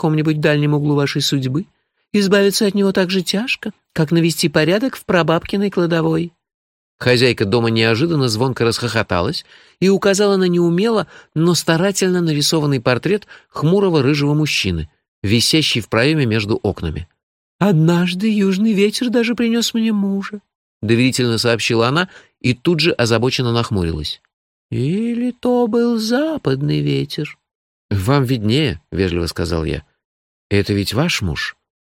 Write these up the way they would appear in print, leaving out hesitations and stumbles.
каком-нибудь дальнем углу вашей судьбы, избавиться от него так же тяжко, как навести порядок в прабабкиной кладовой». Хозяйка дома неожиданно звонко расхохоталась и указала на неумело, но старательно нарисованный портрет хмурого рыжего мужчины, висящий в проеме между окнами. «Однажды южный ветер даже принес мне мужа», — доверительно сообщила она и тут же озабоченно нахмурилась. «Или то был западный ветер?» «Вам виднее», — вежливо сказал я. «Это ведь ваш муж?»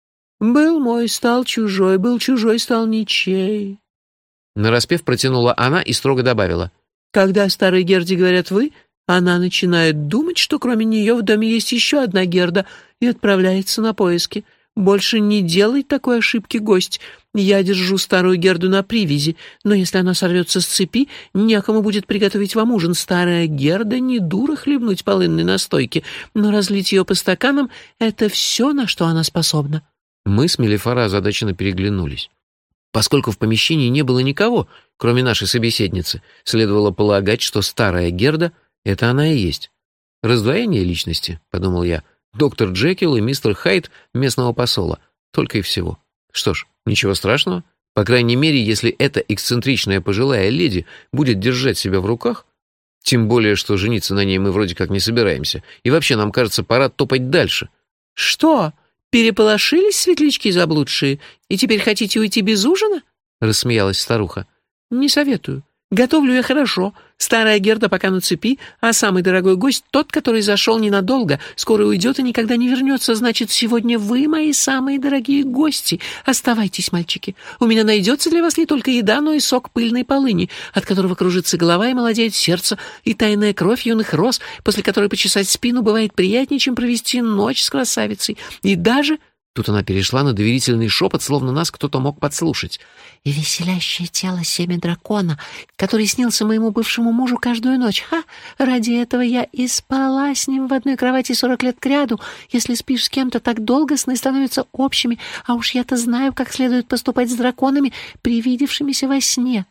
«Был мой, стал чужой, был чужой, стал ничей». Нараспев протянула она и строго добавила. «Когда старой Герде говорят «вы», она начинает думать, что кроме нее в доме есть еще одна Герда, и отправляется на поиски. Больше не делай такой ошибки, гость. Я держу старую Герду на привязи, но если она сорвется с цепи, некому будет приготовить вам ужин. Старая Герда не дура хлебнуть полынной настойки, но разлить ее по стаканам — это все, на что она способна». Мы с Мелифара озадаченно переглянулись. Поскольку в помещении не было никого, кроме нашей собеседницы, следовало полагать, что старая Герда — это она и есть. «Раздвоение личности», — подумал я, — «доктор Джекил и мистер Хайд местного посола. Только и всего». Что ж, ничего страшного. По крайней мере, если эта эксцентричная пожилая леди будет держать себя в руках, тем более, что жениться на ней мы вроде как не собираемся, и вообще нам кажется, пора топать дальше. «Что?» «Переполошились, светлячки заблудшие, и теперь хотите уйти без ужина?» — рассмеялась старуха. «Не советую. Готовлю я хорошо. Старая Герда пока на цепи, а самый дорогой гость — тот, который зашел ненадолго, скоро уйдет и никогда не вернется. Значит, сегодня вы мои самые дорогие гости. Оставайтесь, мальчики. У меня найдется для вас не только еда, но и сок пыльной полыни, от которого кружится голова и молодеет сердце, и тайная кровь юных роз, после которой почесать спину бывает приятнее, чем провести ночь с красавицей. И даже...» Тут она перешла на доверительный шепот, словно нас кто-то мог подслушать. «И веселящее тело семя дракона, который снился моему бывшему мужу каждую ночь. Ха! Ради этого я и спала с ним в одной кровати 40 лет кряду. Если спишь с кем-то так долго, сны становятся общими, а уж я-то знаю, как следует поступать с драконами, привидевшимися во сне».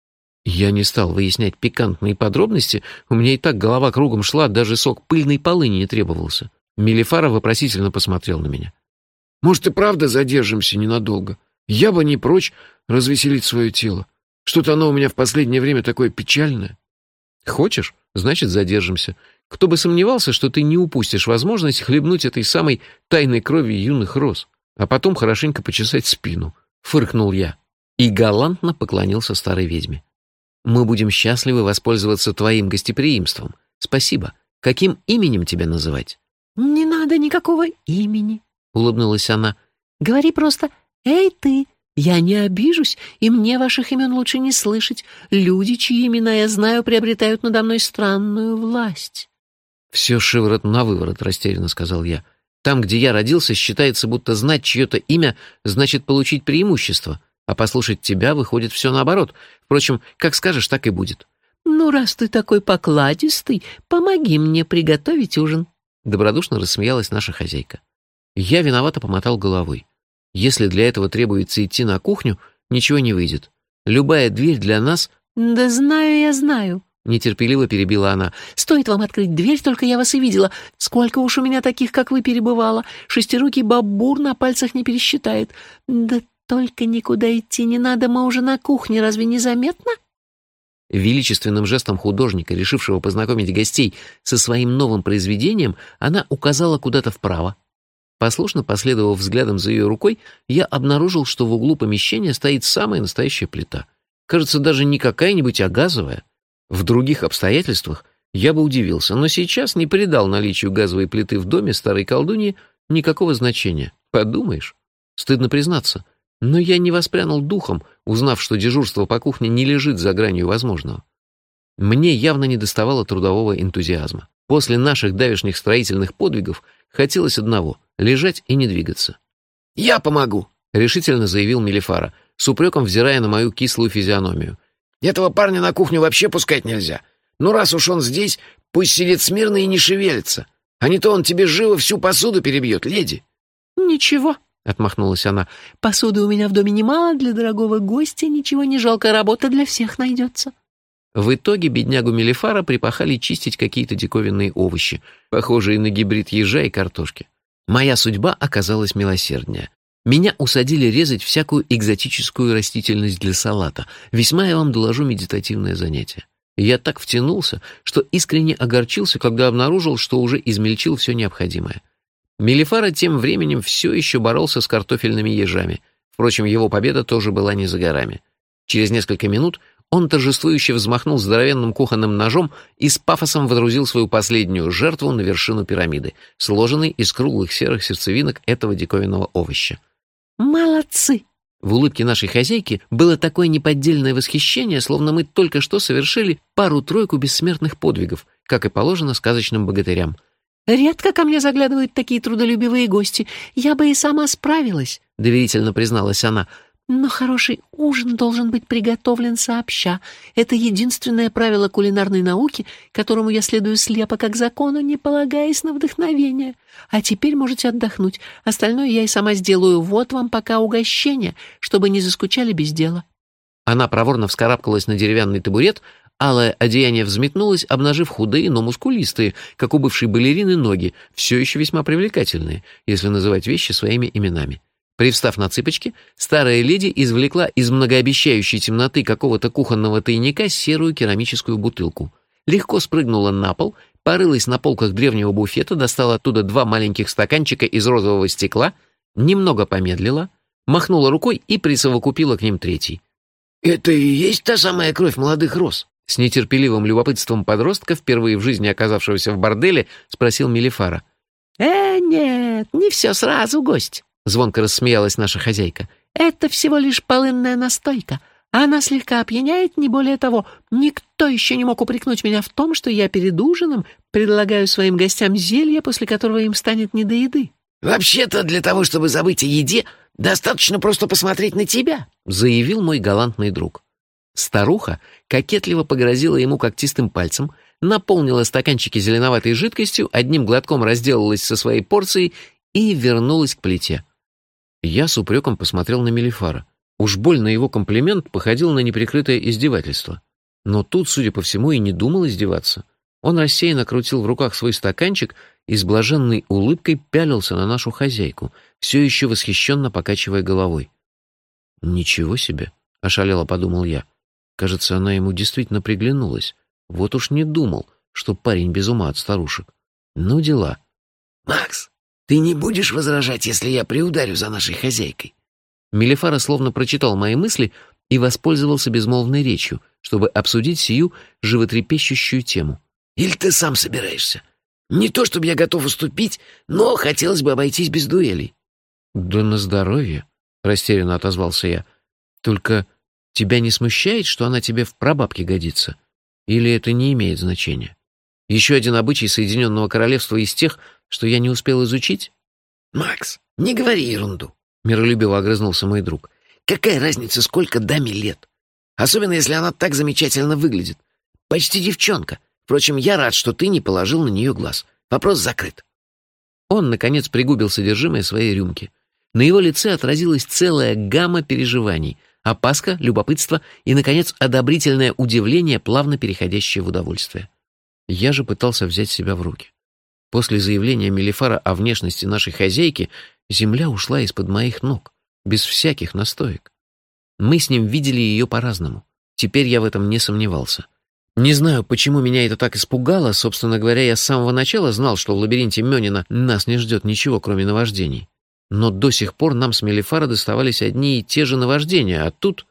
Я не стал выяснять пикантные подробности, у меня и так голова кругом шла, даже сок пыльной полыни не требовался. Мелифара вопросительно посмотрел на меня. «Может, и правда задержимся ненадолго? Я бы не прочь развеселить свое тело. Что-то оно у меня в последнее время такое печальное». «Хочешь? Значит, задержимся. Кто бы сомневался, что ты не упустишь возможность хлебнуть этой самой тайной крови юных роз, а потом хорошенько почесать спину», — фыркнул я и галантно поклонился старой ведьме. «Мы будем счастливы воспользоваться твоим гостеприимством. Спасибо. Каким именем тебя называть?» «Не надо никакого имени», — улыбнулась она. «Говори просто «Эй, ты!» Я не обижусь, и мне ваших имен лучше не слышать. Люди, чьи имена я знаю, приобретают надо мной странную власть». «Все шиворот на выворот», — растерянно сказал я. «Там, где я родился, считается, будто знать чье-то имя значит получить преимущество, а послушать тебя выходит все наоборот. Впрочем, как скажешь, так и будет». «Ну, раз ты такой покладистый, помоги мне приготовить ужин», — добродушно рассмеялась наша хозяйка. Я виновато помотал головой. Если для этого требуется идти на кухню, ничего не выйдет. Любая дверь для нас... «Да знаю я, знаю», — нетерпеливо перебила она. «Стоит вам открыть дверь, только я вас и видела. Сколько уж у меня таких, как вы, перебывало. Шестирукий бабур на пальцах не пересчитает. Да только никуда идти не надо, мы уже на кухне, разве не заметно?» Величественным жестом художника, решившего познакомить гостей со своим новым произведением, она указала куда-то вправо. Послушно последовав взглядом за ее рукой, я обнаружил, что в углу помещения стоит самая настоящая плита. Кажется, даже не какая-нибудь, а газовая. В других обстоятельствах я бы удивился, но сейчас не придал наличию газовой плиты в доме старой колдуньи никакого значения. Подумаешь, стыдно признаться, но я не воспрянул духом, узнав, что дежурство по кухне не лежит за гранью возможного. Мне явно недоставало трудового энтузиазма. После наших давешних строительных подвигов хотелось одного — лежать и не двигаться. «Я помогу», — решительно заявил Мелифара, с упреком взирая на мою кислую физиономию. «Этого парня на кухню вообще пускать нельзя. Ну, раз уж он здесь, пусть сидит смирно и не шевелится. А не то он тебе живо всю посуду перебьет, леди». «Ничего», — отмахнулась она. «Посуды у меня в доме немало, для дорогого гостя ничего не жалко, работа для всех найдется». В итоге беднягу Мелифара припахали чистить какие-то диковинные овощи, похожие на гибрид ежа и картошки. Моя судьба оказалась милосерднее. Меня усадили резать всякую экзотическую растительность для салата. Весьма, я вам доложу, медитативное занятие. Я так втянулся, что искренне огорчился, когда обнаружил, что уже измельчил все необходимое. Мелифара тем временем все еще боролся с картофельными ежами. Впрочем, его победа тоже была не за горами. Через несколько минут он торжествующе взмахнул здоровенным кухонным ножом и с пафосом водрузил свою последнюю жертву на вершину пирамиды, сложенной из круглых серых сердцевинок этого диковинного овоща. «Молодцы!» В улыбке нашей хозяйки было такое неподдельное восхищение, словно мы только что совершили пару-тройку бессмертных подвигов, как и положено сказочным богатырям. «Редко ко мне заглядывают такие трудолюбивые гости. Я бы и сама справилась», — доверительно призналась она. «Но хороший ужин должен быть приготовлен сообща. Это единственное правило кулинарной науки, которому я следую слепо как закону, не полагаясь на вдохновение. А теперь можете отдохнуть. Остальное я и сама сделаю. Вот вам пока угощение, чтобы не заскучали без дела». Она проворно вскарабкалась на деревянный табурет, алое одеяние взметнулось, обнажив худые, но мускулистые, как у бывшей балерины, ноги, все еще весьма привлекательные, если называть вещи своими именами. Привстав на цыпочки, старая леди извлекла из многообещающей темноты какого-то кухонного тайника серую керамическую бутылку. Легко спрыгнула на пол, порылась на полках древнего буфета, достала оттуда 2 маленьких стаканчика из розового стекла, немного помедлила, махнула рукой и присовокупила к ним 3-й. «Это и есть та самая кровь молодых роз?» С нетерпеливым любопытством подростка, впервые в жизни оказавшегося в борделе, спросил Мелифара. Нет, не все сразу, гость», — звонко рассмеялась наша хозяйка. «Это всего лишь полынная настойка. Она слегка опьяняет, не более того. Никто еще не мог упрекнуть меня в том, что я перед ужином предлагаю своим гостям зелье, после которого им станет не до еды». «Вообще-то для того, чтобы забыть о еде, достаточно просто посмотреть на тебя», — заявил мой галантный друг. Старуха кокетливо погрозила ему когтистым пальцем, наполнила стаканчики зеленоватой жидкостью, одним глотком разделалась со своей порцией и вернулась к плите. Я с упреком посмотрел на Мелифара. Уж больно его комплимент походил на неприкрытое издевательство. Но тут, судя по всему, и не думал издеваться. Он рассеянно крутил в руках свой стаканчик и с блаженной улыбкой пялился на нашу хозяйку, все еще восхищенно покачивая головой. «Ничего себе!» — ошалело подумал я. Кажется, она ему действительно приглянулась. Вот уж не думал, что парень без ума от старушек. Ну, дела. «Макс, ты не будешь возражать, если я приударю за нашей хозяйкой?» Мелифара словно прочитал мои мысли и воспользовался безмолвной речью, чтобы обсудить сию животрепещущую тему. «Или ты сам собираешься? Не то чтобы я готов уступить, но хотелось бы обойтись без дуэлей». «Да на здоровье», — растерянно отозвался я. «Только тебя не смущает, что она тебе в прабабке годится? Или это не имеет значения? Еще один обычай Соединенного Королевства из тех, что я не успел изучить?» «Макс, не говори ерунду», — миролюбиво огрызнулся мой друг. «Какая разница, сколько даме лет? Особенно, если она так замечательно выглядит. Почти девчонка. Впрочем, я рад, что ты не положил на нее глаз. Вопрос закрыт». Он, наконец, пригубил содержимое своей рюмки. На его лице отразилась целая гамма переживаний. Опаска, любопытство и, наконец, одобрительное удивление, плавно переходящее в удовольствие. Я же пытался взять себя в руки. После заявления Мелифара о внешности нашей хозяйки земля ушла из-под моих ног, без всяких настоек. Мы с ним видели ее по-разному. Теперь я в этом не сомневался. Не знаю, почему меня это так испугало. Собственно говоря, я с самого начала знал, что в лабиринте Мёнина нас не ждет ничего, кроме наваждений. Но до сих пор нам с Мелифара доставались одни и те же наваждения, а тут...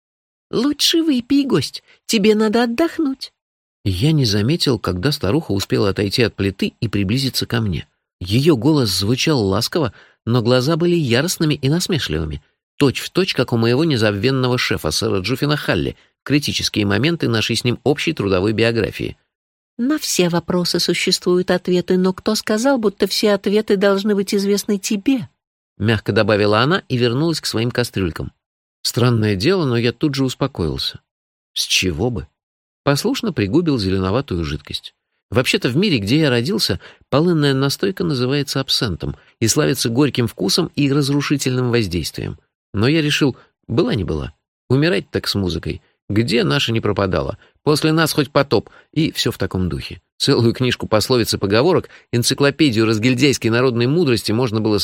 «Лучше выпей, гость, тебе надо отдохнуть». Я не заметил, когда старуха успела отойти от плиты и приблизиться ко мне. Ее голос звучал ласково, но глаза были яростными и насмешливыми, точь-в-точь, как у моего незабвенного шефа, сэра Джуффина Халли, в критические моменты нашей с ним общей трудовой биографии. «На все вопросы существуют ответы, но кто сказал, будто все ответы должны быть известны тебе?» Мягко добавила она и вернулась к своим кастрюлькам. Странное дело, но я тут же успокоился. С чего бы? Послушно пригубил зеленоватую жидкость. Вообще-то в мире, где я родился, полынная настойка называется абсентом и славится горьким вкусом и разрушительным воздействием. Но я решил, была не была, умирать так с музыкой. Где наша не пропадала? После нас хоть потоп, и все в таком духе. Целую книжку пословиц и поговорок, энциклопедию разгильдяйской народной мудрости можно было